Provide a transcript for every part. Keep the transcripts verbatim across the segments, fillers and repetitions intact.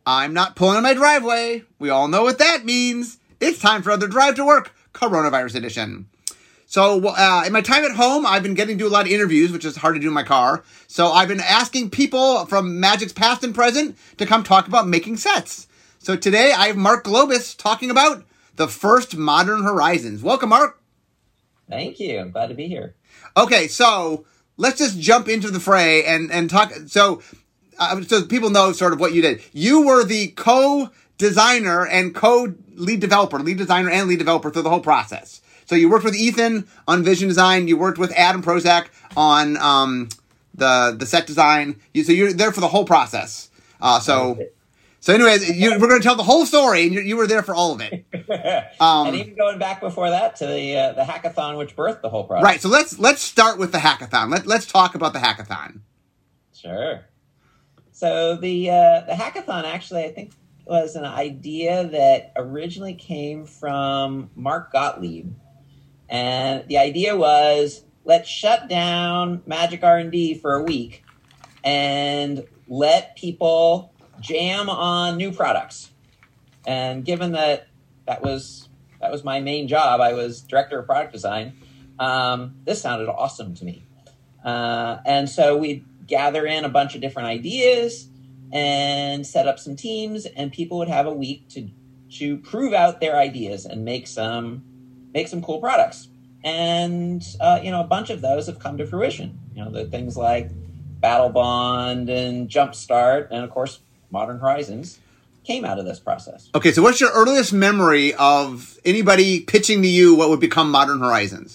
I'm not pulling in my driveway. We all know what that means. It's time for another Drive to Work, Coronavirus Edition. So uh, in my time at home, I've been getting to do a lot of interviews, which is hard to do in my car. So I've been asking people from Magic's past and present to come talk about making sets. So today I have Mark Globus talking about the first Modern Horizons. Welcome, Mark. Thank you. I'm glad to be here. Okay, so let's just jump into the fray and, and talk. So, uh, so people know sort of what you did. You were the co-designer and co-lead developer, lead designer and lead developer through the whole process. So you worked with Ethan on vision design. You worked with Adam Prozac on um, the the set design. You, so you're there for the whole process. Uh, so, so anyways, you, we're going to tell the whole story, and you, you were there for all of it. Um, and even going back before that to the uh, the hackathon, which birthed the whole process. Right. So let's let's start with the hackathon. Let let's talk about the hackathon. Sure. So the uh, the hackathon actually, I think, was an idea that originally came from Mark Gottlieb. And the idea was, let's shut down Magic R and D for a week and let people jam on new products. And given that that was that was my main job, I was director of product design, um, this sounded awesome to me. Uh, and so we'd gather in a bunch of different ideas and set up some teams, and people would have a week to to prove out their ideas and make some make some cool products. And, uh, you know, a bunch of those have come to fruition. You know, the things like Battle Bond and Jumpstart and, of course, Modern Horizons came out of this process. Okay, so what's your earliest memory of anybody pitching to you what would become Modern Horizons?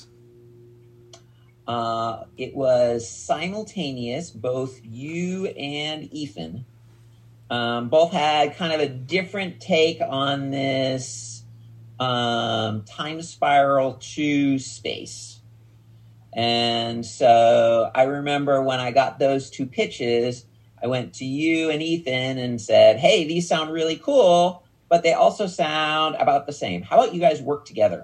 Uh, it was simultaneous. Both you and Ethan um, both had kind of a different take on this um, Time Spiral two space. And so I remember when I got those two pitches, I went to you and Ethan and said, hey, these sound really cool, but they also sound about the same. How about you guys work together?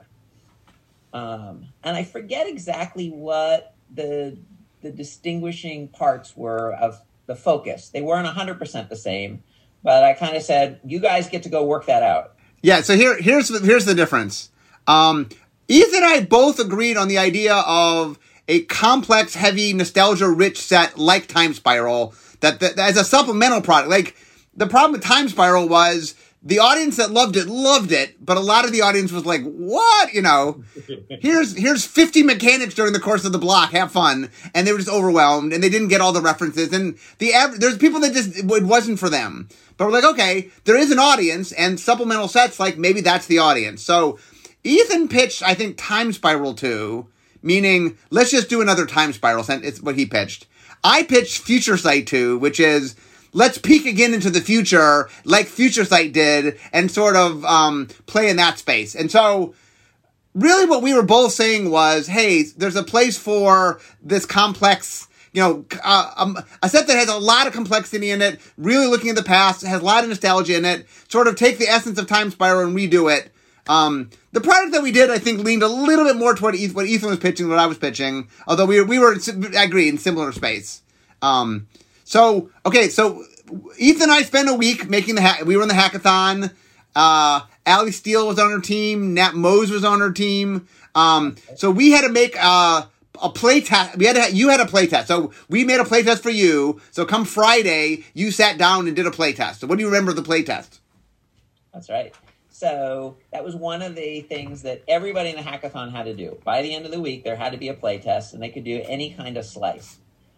Um, and I forget exactly what the the distinguishing parts were of the focus. They weren't one hundred percent the same, but I kind of said, you guys get to go work that out. Yeah, so here here's the, here's the difference. Um, Ethan and I both agreed on the idea of a complex, heavy, nostalgia-rich set like Time Spiral that, that as a supplemental product. Like, the problem with Time Spiral was the audience that loved it loved it, but a lot of the audience was like, what? You know, here's here's fifty mechanics during the course of the block, have fun. And they were just overwhelmed, and they didn't get all the references. And the average, there's people that just, it wasn't for them. But we're like, okay, there is an audience, and supplemental sets, like, maybe that's the audience. So Ethan pitched, I think, Time Spiral two, meaning, let's just do another Time Spiral. It's what he pitched. I pitched Future Sight two, which is, let's peek again into the future, like Future Sight did, and sort of um, play in that space. And so, really what we were both saying was, hey, there's a place for this complex, you know, uh, um, a set that has a lot of complexity in it, really looking at the past, has a lot of nostalgia in it, sort of take the essence of Time Spiral and redo it. Um, the product that we did, I think, leaned a little bit more toward what Ethan was pitching than what I was pitching, although we were, we were, I agree, in similar space. Um, so, okay, so Ethan and I spent a week making the, ha- we were in the hackathon. Uh, Allie Steele was on her team. Nat Mose was on her team. Um, so we had to make, uh, a play test. We had to, you had a play test. So we made a play test for you. So come Friday, you sat down and did a play test. So what do you remember of the play test? That's right. So that was one of the things that everybody in the hackathon had to do. By the end of the week, there had to be a play test, and they could do any kind of slice.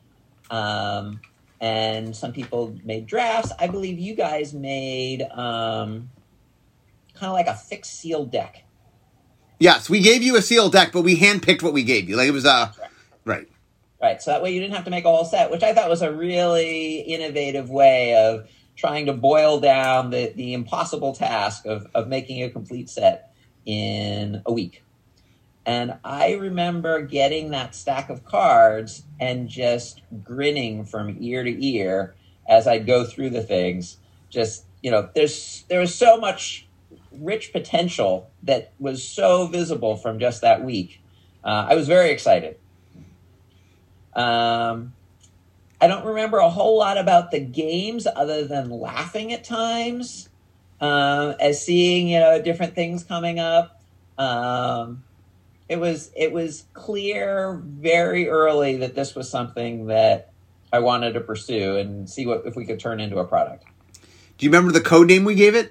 Um, and some people made drafts. I believe you guys made um, kind of like a fixed seal deck. Yes, we gave you a sealed deck, but we handpicked what we gave you. Like, it was, uh, right. right. Right, so that way you didn't have to make a whole set, which I thought was a really innovative way of trying to boil down the, the impossible task of, of making a complete set in a week. And I remember getting that stack of cards and just grinning from ear to ear as I'd go through the things. Just, you know, there's there was so much rich potential that was so visible from just that week. Uh, I was very excited. Um, I don't remember a whole lot about the games other than laughing at times, um, as seeing, you know, different things coming up. Um, it was it was clear very early that this was something that I wanted to pursue and see what if we could turn into a product. Do you remember the code name we gave it?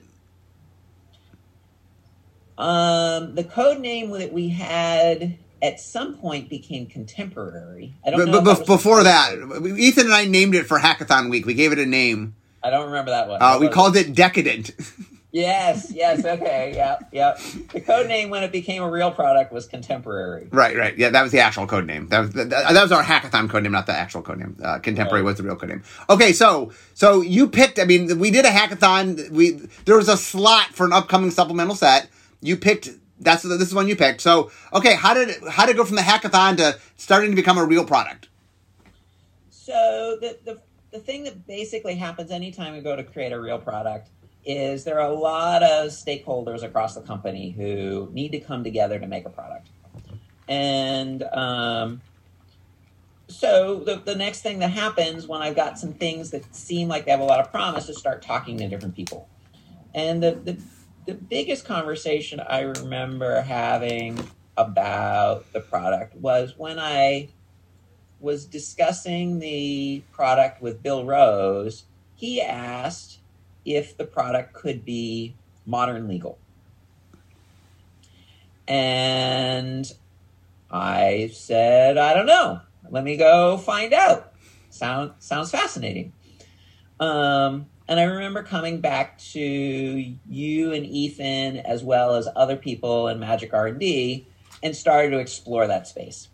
Um, the code name that we had at some point became Contemporary. I don't but, know. But that before that, Ethan and I named it for Hackathon Week. We gave it a name. I don't remember that one. Uh, we called it? it Decadent. Yes, yes, okay, yeah, yeah. The code name when it became a real product was Contemporary. Right, right. Yeah, that was the actual code name. That was that, that was our hackathon code name, not the actual code name. Uh, Contemporary right. was the real code name. Okay, so so you picked. I mean, we did a hackathon. We there was a slot for an upcoming supplemental set. You picked. That's this is one you picked. So okay, how did it, how did it go from the hackathon to starting to become a real product? So the the the thing that basically happens anytime we go to create a real product is there are a lot of stakeholders across the company who need to come together to make a product. And um, so the, the next thing that happens when I've got some things that seem like they have a lot of promise is start talking to different people. And the, the, the biggest conversation I remember having about the product was when I was discussing the product with Bill Rose. He asked if the product could be modern legal. And I said, I don't know. Let me go find out. Sound, sounds fascinating. Um, and I remember coming back to you and Ethan, as well as other people in Magic R and D, and started to explore that space.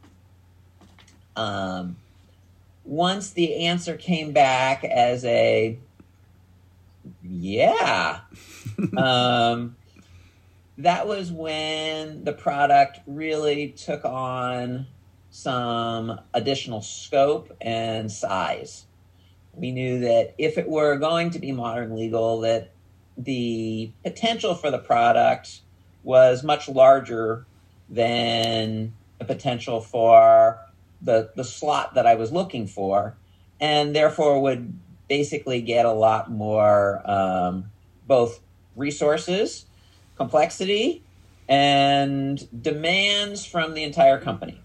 Um, once the answer came back as a yeah. um, that was when the product really took on some additional scope and size. We knew that if it were going to be modern legal, that the potential for the product was much larger than the potential for the, the slot that I was looking for, and therefore would basically get a lot more um, both resources, complexity, and demands from the entire company.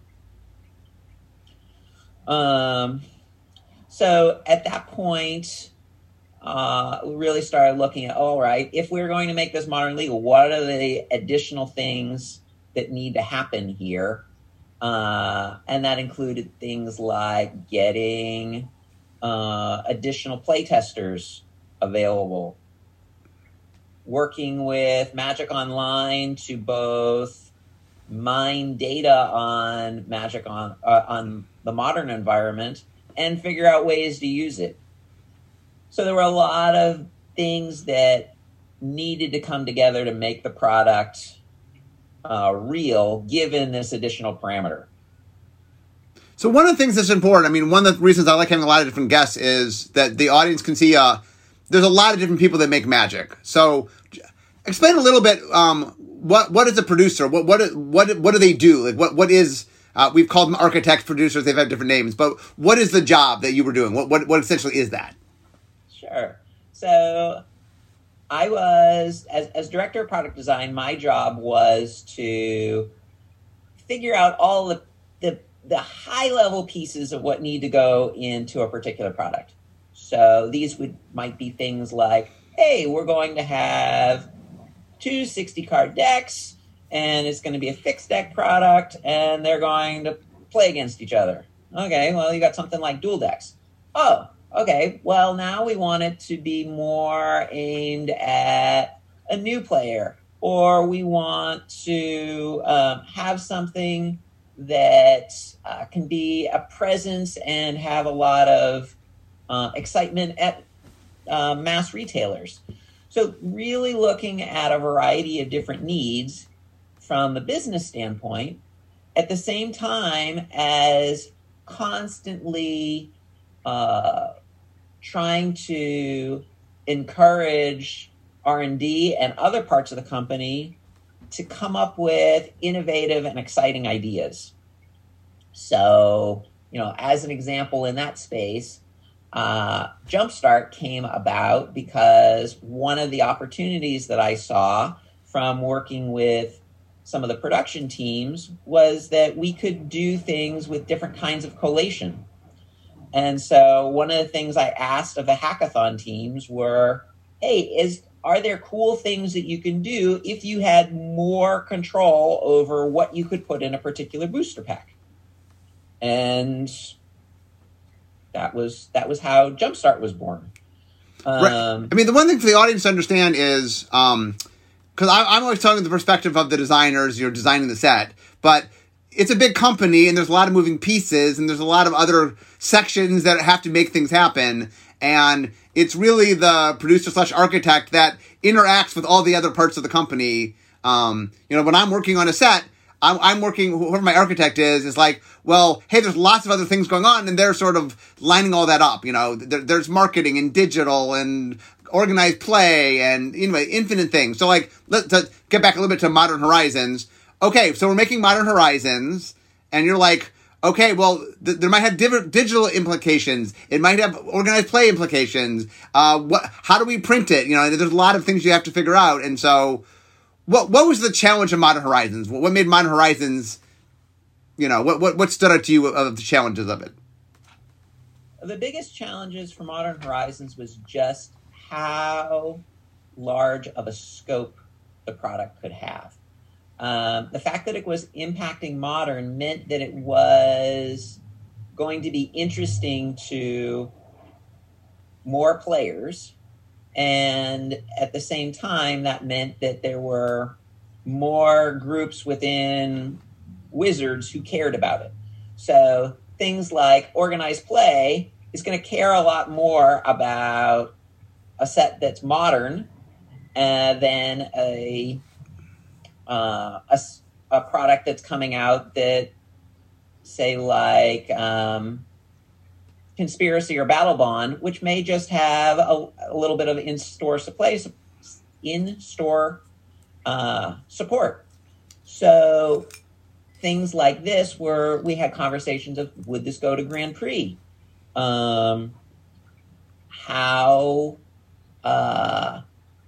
Um, so at that point, uh, we really started looking at, all right, if we're going to make this modern legal, what are the additional things that need to happen here? Uh, and that included things like getting Uh, additional playtesters available, working with Magic Online to both mine data on Magic on uh, on the modern environment and figure out ways to use it. So there were a lot of things that needed to come together to make the product uh, real, given this additional parameter. So one of the things that's important, I mean, one of the reasons I like having a lot of different guests is that the audience can see uh, there's a lot of different people that make Magic. So explain a little bit, um, what what is a producer? What what what what do they do? Like what what is uh, we've called them architects, producers. They've had different names, but what is the job that you were doing? What what what essentially is that? Sure. So I was as as director of product design. My job was to figure out all the the the high-level pieces of what need to go into a particular product. So these would might be things like, hey, we're going to have two sixty-card decks, and it's going to be a fixed deck product, and they're going to play against each other. Okay, well, you got something like dual decks. Oh, okay, well, now we want it to be more aimed at a new player, or we want to um, have something that uh, can be a presence and have a lot of uh, excitement at uh, mass retailers. So really looking at a variety of different needs from the business standpoint, at the same time as constantly uh, trying to encourage R and D and other parts of the company to come up with innovative and exciting ideas. So you know, as an example in that space, uh, Jumpstart came about because one of the opportunities that I saw from working with some of the production teams was that we could do things with different kinds of collation. And so one of the things I asked of the hackathon teams were, hey, is are there cool things that you can do if you had more control over what you could put in a particular booster pack? And that was that was how Jumpstart was born. Um, right. I mean, the one thing for the audience to understand is, um, because I'm always talking the perspective of the designers, you're designing the set, but it's a big company and there's a lot of moving pieces and there's a lot of other sections that have to make things happen. And it's really the producer slash architect that interacts with all the other parts of the company. Um, you know, when I'm working on a set, I'm, I'm working, whoever my architect is, is like, well, hey, there's lots of other things going on, and they're sort of lining all that up. You know, there, there's marketing and digital and organized play and, anyway, infinite things. So, like, let's get back a little bit to Modern Horizons. Okay, so we're making Modern Horizons, and you're like, okay, well, th- there might have div- digital implications. It might have organized play implications. Uh, what? How do we print it? You know, there's a lot of things you have to figure out. And so, what what was the challenge of Modern Horizons? What made Modern Horizons, you know, what what, what stood out to you of the challenges of it? The biggest challenges for Modern Horizons was just how large of a scope the product could have. Um, the fact that it was impacting Modern meant that it was going to be interesting to more players. And at the same time, that meant that there were more groups within Wizards who cared about it. So things like organized play is going to care a lot more about a set that's modern uh, than a Uh, a, a product that's coming out that, say, like um, Conspiracy or Battle Bond, which may just have a, a little bit of in-store supply, in-store uh, support. So things like this, where we had conversations of, would this go to Grand Prix? Um, how... Uh,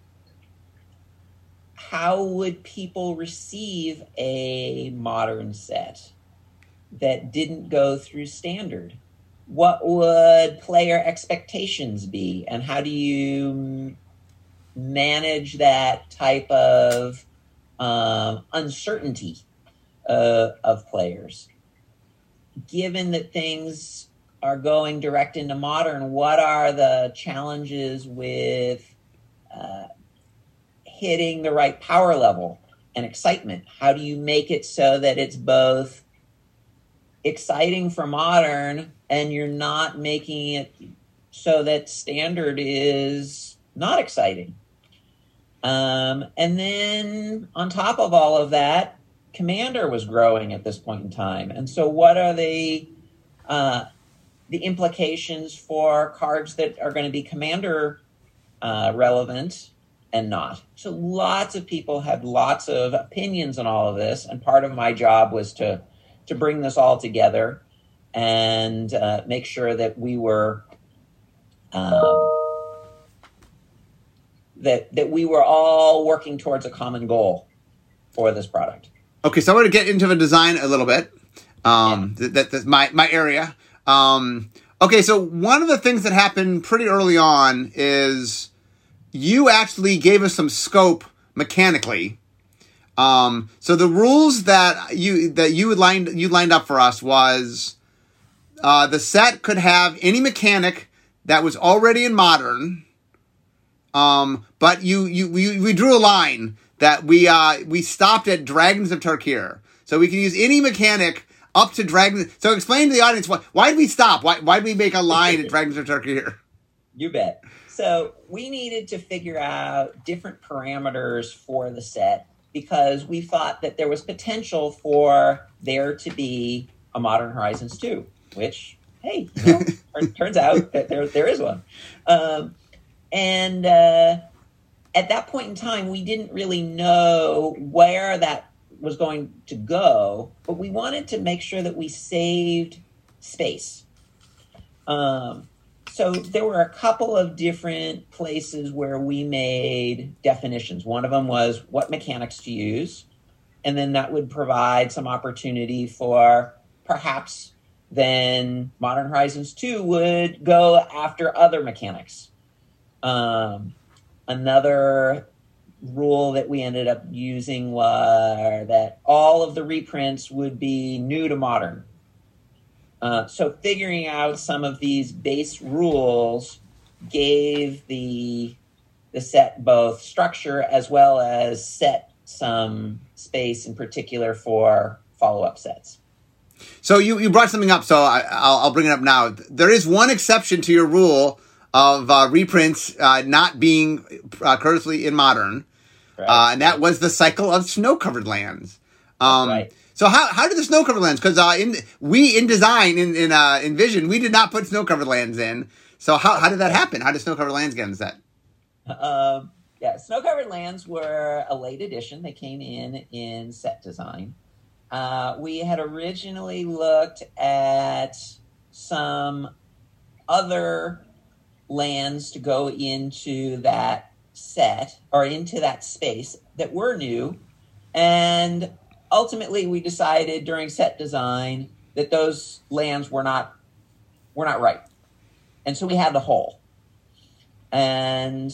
How would people receive a modern set that didn't go through standard? What would player expectations be? And how do you manage that type of um, uncertainty uh, of players? Given that things are going direct into modern, what are the challenges with uh, hitting the right power level and excitement? How do you make it so that it's both exciting for modern and you're not making it so that standard is not exciting? Um, and then on top of all of that, Commander was growing at this point in time. And so what are the, uh, the implications for cards that are going to be Commander uh, relevant and not? So lots of people had lots of opinions on all of this, and part of my job was to to bring this all together and uh, make sure that we were um, that that we were all working towards a common goal for this product. Okay, so I want to get into the design a little bit. Um, yeah. that, that's my my area. Um, okay, so one of the things that happened pretty early on is you actually gave us some scope mechanically. Um, so the rules that you that you lined you lined up for us was uh, the set could have any mechanic that was already in Modern, um, but you you we, we drew a line that we uh, we stopped at Dragons of Tarkir. So we can use any mechanic up to Dragons. So explain to the audience why why did we stop? Why why did we make a line at Dragons of Tarkir? You bet. So we needed to figure out different parameters for the set because we thought that there was potential for there to be a Modern Horizons two, which, hey, you know, turns out that there there is one. Um, and uh, at that point in time, we didn't really know where that was going to go, but we wanted to make sure that we saved space. Um, so there were a couple of different places where we made definitions. One of them was what mechanics to use, and then that would provide some opportunity for perhaps then Modern Horizons two would go after other mechanics. Um, another rule that we ended up using was that all of the reprints would be new to Modern. Uh, so figuring out some of these base rules gave the the set both structure as well as set some space in particular for follow-up sets. So you, you brought something up, so I, I'll, I'll bring it up now. There is one exception to your rule of uh, reprints uh, not being uh, currently in Modern, uh, and that was the cycle of snow-covered lands. Um, right. So how how did the snow-covered lands? Because uh, in we in design in in uh, in Vision we did not put snow-covered lands in. So how how did that happen? How did snow-covered lands get in the set? Um, yeah, snow-covered lands were a late addition. They came in in set design. Uh, we had originally looked at some other lands to go into that set or into that space that were new, and ultimately we decided during set design that those lands were not were not right, and so we had the hole, and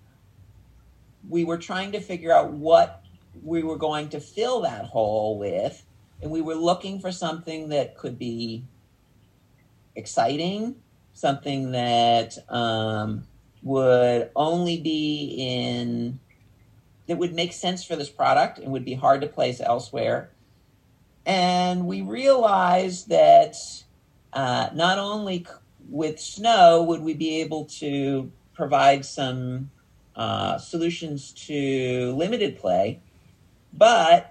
we were trying to figure out what we were going to fill that hole with, and we were looking for something that could be exciting, something that um, would only be in, that would make sense for this product and would be hard to place elsewhere. And we realized that uh, not only with snow would we be able to provide some uh, solutions to limited play, but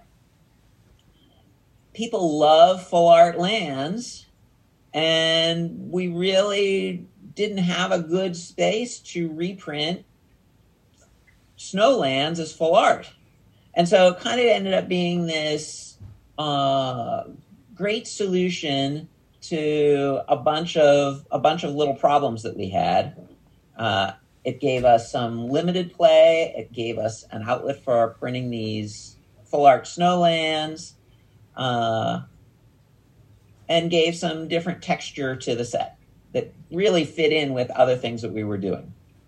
people love full art lands, and we really didn't have a good space to reprint snow lands as full art. And so it kind of ended up being this uh, great solution to a bunch of a bunch of little problems that we had. Uh, it gave us some limited play. It gave us an outlet for printing these full art snow lands, uh, and gave some different texture to the set that really fit in with other things that we were doing.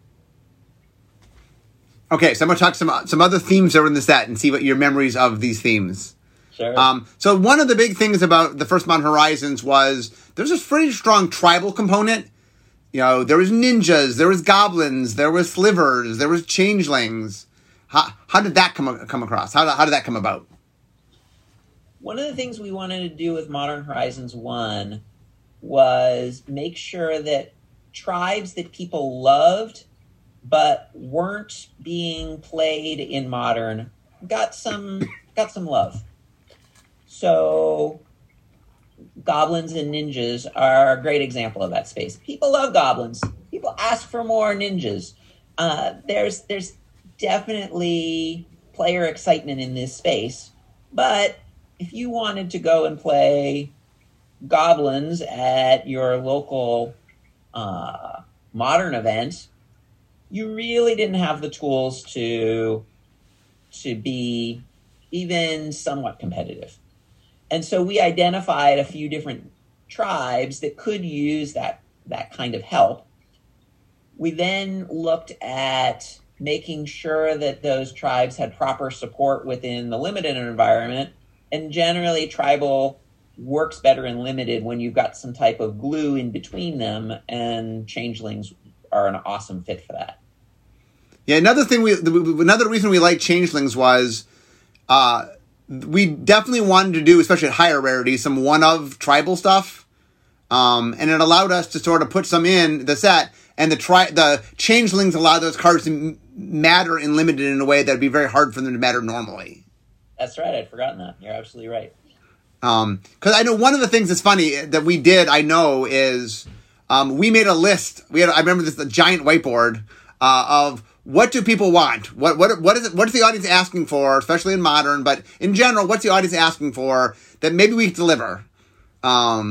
Okay, so I'm going to talk some some other themes that are in the set and see what your memories of these themes. Sure. Um, so one of the big things about the first Modern Horizons was there's this pretty strong tribal component. You know, there was ninjas, there was goblins, there was slivers, there was changelings. How how did that come come across? How how did that come about? One of the things we wanted to do with Modern Horizons one was make sure that tribes that people loved but weren't being played in Modern got some got some love. So goblins and ninjas are a great example of that space. People love goblins. People ask for more ninjas. Uh, there's there's definitely player excitement in this space, but if you wanted to go and play goblins at your local uh, Modern event, you really didn't have the tools to to be even somewhat competitive. And so we identified a few different tribes that could use that that kind of help. We then looked at making sure that those tribes had proper support within the limited environment. And generally, tribal works better in limited when you've got some type of glue in between them, and changelings are an awesome fit for that. Yeah, another thing we, another reason we liked changelings was, uh, we definitely wanted to do, especially at higher rarity, some one-of tribal stuff, um, and it allowed us to sort of put some in the set. And the tri- the changelings allow those cards to m- matter in limited in a way that would be very hard for them to matter normally. That's right. I'd forgotten that. You're absolutely right. Um, because I know one of the things that's funny that we did, I know, is um, we made a list. We had, I remember this, the giant whiteboard uh, of what do people want? What what what is it? What's the audience asking for, especially in Modern, but in general, what's the audience asking for that maybe we can deliver? Um,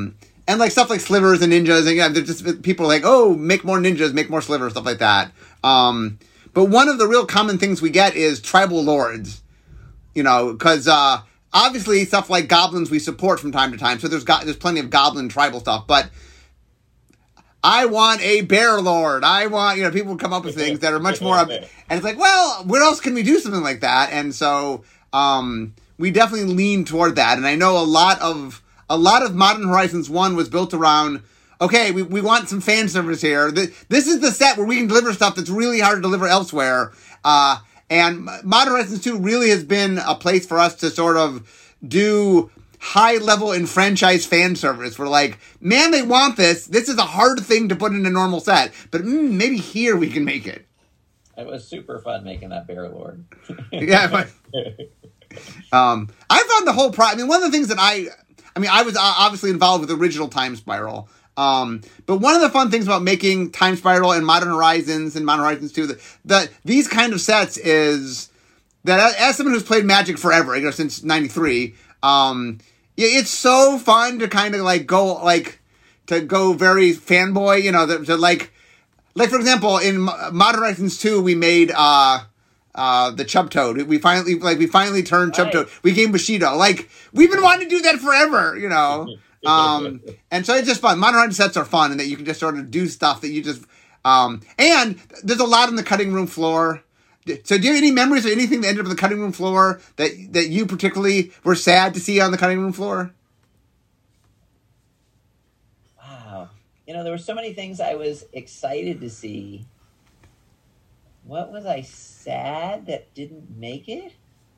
and like stuff like slivers and ninjas, and yeah, they're just people are like, oh, make more ninjas, make more slivers, stuff like that. Um, but one of the real common things we get is tribal lords, you know, because uh, obviously stuff like goblins we support from time to time. So there's got there's plenty of goblin tribal stuff, but I want a bear lord. I want, you know, people come up with things that are much more up, and it's like, well, where else can we do something like that? And so um, we definitely lean toward that. And I know a lot of a lot of Modern Horizons one was built around, okay, we, we want some fan service here. This is the set where we can deliver stuff that's really hard to deliver elsewhere. Uh, and Modern Horizons two really has been a place for us to sort of do high-level enfranchised fan service. We're like, man, they want this. This is a hard thing to put in a normal set. But mm, maybe here we can make it. It was super fun making that Bear Lord. yeah. But, um, I found the whole pro. I mean, one of the things that I... I mean, I was obviously involved with the original Time Spiral. Um, but one of the fun things about making Time Spiral and Modern Horizons and Modern Horizons two, the, the, these kind of sets is that as someone who's played Magic forever, you know, since ninety-three, um, it's so fun to kind of like go, like, to go very fanboy, you know, to, to like, like for example, in Modern Horizons two, we made, uh, Uh, the Chub Toad. We finally, like, we finally turned Chub Toad. We gave Bushido. Like, we've been wanting to do that forever, you know? Um, and so it's just fun. Modern Horizons sets are fun in that you can just sort of do stuff that you just, um, and there's a lot on the cutting room floor. So do you have any memories of anything that ended up on the cutting room floor that, that you particularly were sad to see on the cutting room floor? Wow. You know, there were so many things I was excited to see. What was I sad that didn't make it?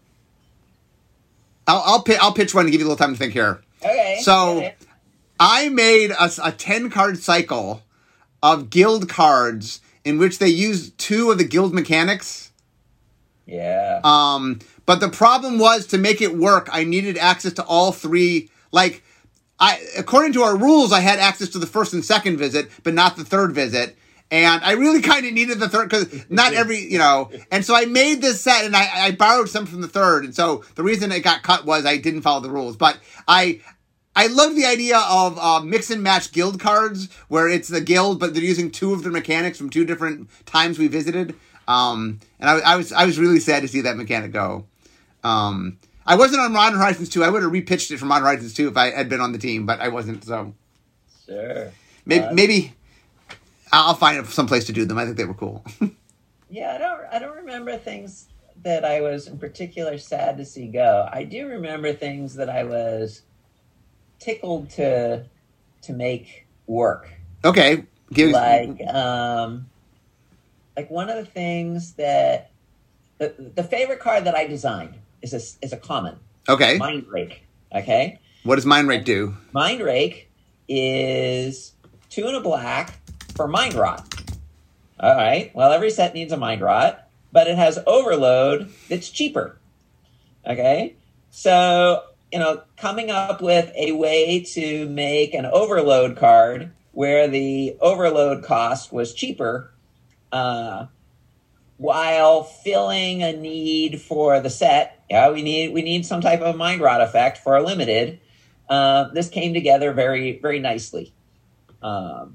I'll I'll, pi- I'll pitch one to give you a little time to think here. Okay. So okay. I made a, a ten card cycle of guild cards in which they used two of the guild mechanics. Yeah. Um, but the problem was to make it work, I needed access to all three. Like, I according to our rules, I had access to the first and second visit, but not the third visit. And I really kind of needed the third because not every, you know, and so I made this set and I, I borrowed some from the third. And so the reason it got cut was I didn't follow the rules. But I I love the idea of uh, mix and match guild cards where it's the guild, but they're using two of the mechanics from two different times we visited. Um, and I, I was I was really sad to see that mechanic go. Um, I wasn't on Modern Horizons two. I would have repitched it for Modern Horizons two if I had been on the team, but I wasn't. So sure, maybe uh, maybe. I'll find some place to do them. I think they were cool. yeah, I don't. I don't remember things that I was in particular sad to see go. I do remember things that I was tickled to to make work. Okay, give like um, like one of the things that the the favorite card that I designed is a is a common. Okay, Mind Rake. Okay, what does Mind Rake do? Mind Rake is two and a black. For Mind Rot. All right. Well, every set needs a Mind Rot, but it has Overload that's cheaper. Okay. So, you know, coming up with a way to make an Overload card where the Overload cost was cheaper, uh, while filling a need for the set. Yeah, we need we need some type of Mind Rot effect for a limited. Uh, this came together very, very nicely. Um,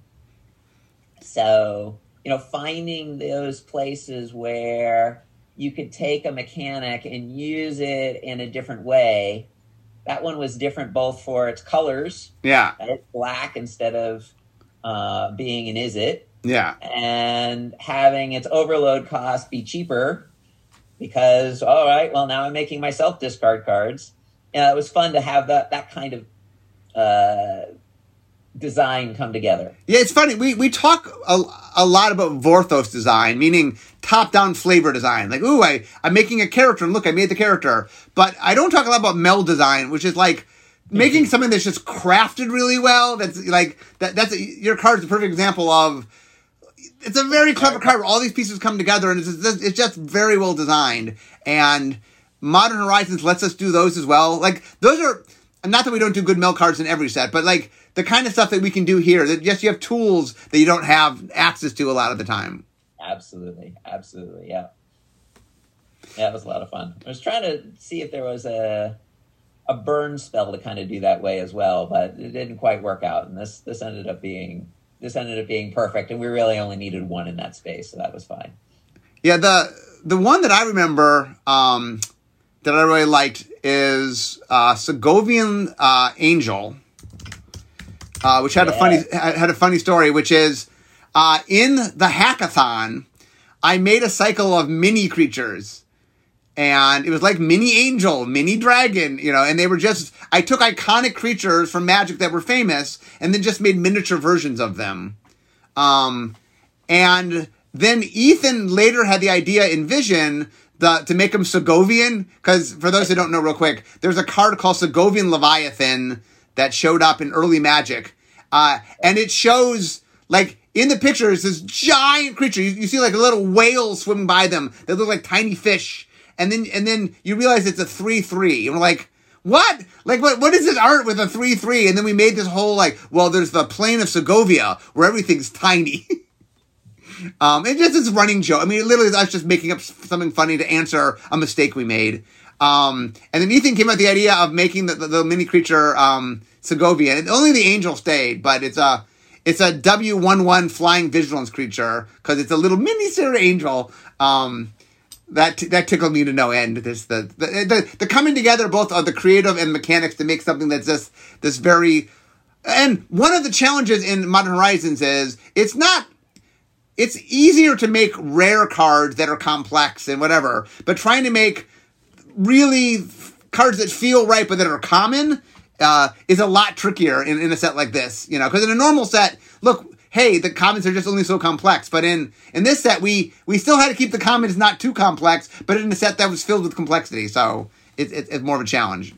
So, you know, finding those places where you could take a mechanic and use it in a different way. That one was different both for its colors. Yeah. It's black instead of uh, being an is it. Yeah. And having its overload cost be cheaper because, all right, well, now I'm making myself discard cards. And it was fun to have that, that kind of uh design come together. Yeah, it's funny. We we talk a, a lot about Vorthos design, meaning top-down flavor design. Like, ooh, I, I'm making a character, and look, I made the character. But I don't talk a lot about meld design, which is like making something that's just crafted really well. That's like, that. That's your card's a perfect example of, it's a very clever card where all these pieces come together, and it's just, it's just very well designed. And Modern Horizons lets us do those as well. Like, those are, not that we don't do good meld cards in every set, but like, the kind of stuff that we can do here, that yes, you have tools that you don't have access to a lot of the time. Absolutely. Absolutely. Yeah. Yeah, it was a lot of fun. I was trying to see if there was a a burn spell to kind of do that way as well, but it didn't quite work out. And this this ended up being this ended up being perfect, and we really only needed one in that space, so that was fine. Yeah, the the one that I remember um, that I really liked is uh, Segovian uh, Angel, uh, which had yeah. a funny had a funny story, which is uh, in the hackathon, I made a cycle of mini creatures, and it was like mini angel, mini dragon, you know, and they were just I took iconic creatures from Magic that were famous, and then just made miniature versions of them, um, and. Then Ethan later had the idea in Vision the, to make him Segovian, because for those who don't know real quick, there's a card called Segovian Leviathan that showed up in early Magic. Uh, and it shows, like, in the pictures, this giant creature. You, you see, like, a little whale swimming by them that look like tiny fish. And then and then you realize it's a three three. And we're like, what? Like, what? what is this art with a three three? And then we made this whole, like, well, there's the plane of Segovia where everything's tiny. Um, it just is a running joke. I mean, literally, I was just making up something funny to answer a mistake we made. Um, and then Ethan came up with the idea of making the, the, the mini creature um, Segovian. And only the angel stayed, but it's a it's a W one one flying vigilance creature because it's a little mini Sarah Angel. Um, that that tickled me to no end. This the the, the the coming together both of the creative and mechanics to make something that's just this very. And one of the challenges in Modern Horizons is it's not. It's easier to make rare cards that are complex and whatever, but trying to make really cards that feel right but that are common uh, is a lot trickier in, in a set like this. You know, because in a normal set, look, hey, the commons are just only so complex. But in, in this set, we we still had to keep the commons not too complex, but in a set that was filled with complexity. So it, it, it's more of a challenge.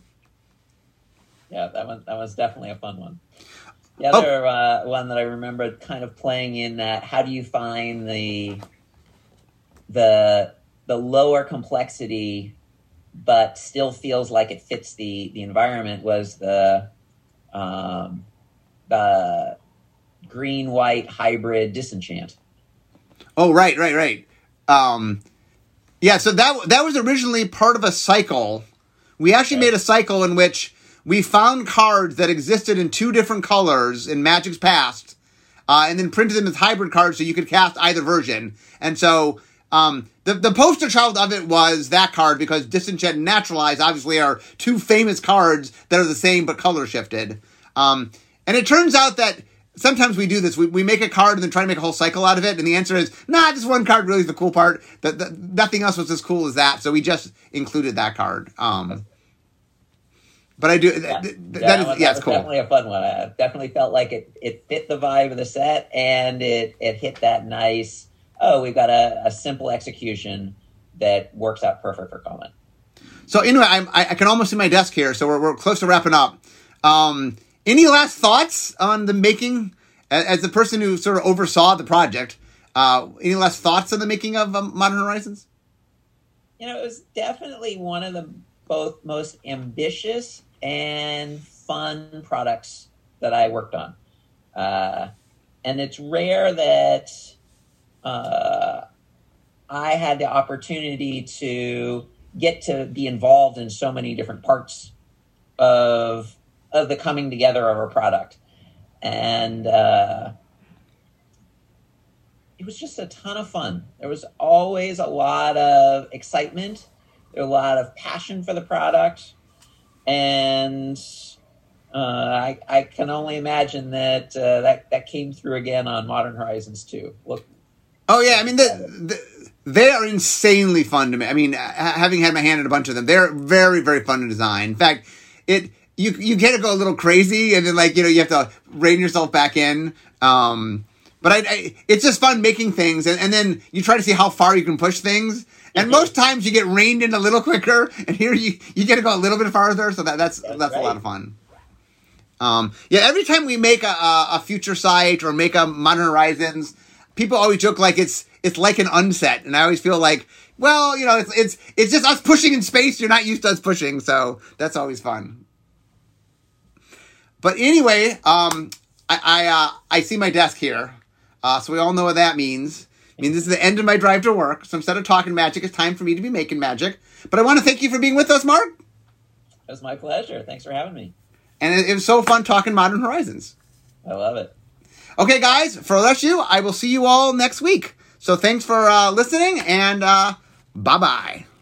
Yeah, that one that was definitely a fun one. The other oh. uh, one that I remember kind of playing in that, how do you find the the the lower complexity, but still feels like it fits the, the environment, was the um, the green white hybrid Disenchant. Oh right, right, right. Um, yeah, so that that was originally part of a cycle. We actually okay. made a cycle in which we found cards that existed in two different colors in Magic's past, uh, and then printed them as hybrid cards so you could cast either version. And so um, the, the poster child of it was that card, because Disenchant and Naturalize obviously are two famous cards that are the same but color shifted. Um, and it turns out that sometimes we do this. We, we make a card and then try to make a whole cycle out of it. And the answer is, nah, this one card really is the cool part. The, the, nothing else was as cool as that. So we just included that card. Um But I do. Yeah, th- th- yeah, that is, was, yeah, that it's cool. Definitely a fun one. I definitely felt like it, it fit the vibe of the set, and it, it hit that nice. Oh, we've got a, a simple execution that works out perfect for Common. So anyway, I'm, I I can almost see my desk here, so we're we're close to wrapping up. Um, any last thoughts on the making, as, as the person who sort of oversaw the project? Uh, any last thoughts on the making of um, Modern Horizons? You know, it was definitely one of the both most ambitious and fun products that I worked on. Uh, and it's rare that uh, I had the opportunity to get to be involved in so many different parts of of the coming together of a product. And uh, it was just a ton of fun. There was always a lot of excitement. There was a lot of passion for the product. And uh, I, I can only imagine that, uh, that that came through again on Modern Horizons two. Look. Oh, yeah. I mean, the, the, they are insanely fun to me. I mean, having had my hand in a bunch of them, they're very, very fun to design. In fact, it you you get to go a little crazy, and then, like, you know, you have to rein yourself back in. Um, but I, I, it's just fun making things, and, and then you try to see how far you can push things. And most times you get reined in a little quicker, and here you, you get to go a little bit farther, so that, that's that's, that's right. a lot of fun. Um, yeah, every time we make a, a, a future site or make a Modern Horizons, people always joke like it's it's like an unset, and I always feel like, well, you know, it's it's it's just us pushing in space. You're not used to us pushing, so that's always fun. But anyway, um, I I, uh, I see my desk here, uh, so we all know what that means. I mean, this is the end of my drive to work, so instead of talking magic, it's time for me to be making magic. But I want to thank you for being with us, Mark. It was my pleasure. Thanks for having me. And it, it was so fun talking Modern Horizons. I love it. Okay, guys, for L S U, I will see you all next week. So thanks for uh, listening, and uh, bye-bye.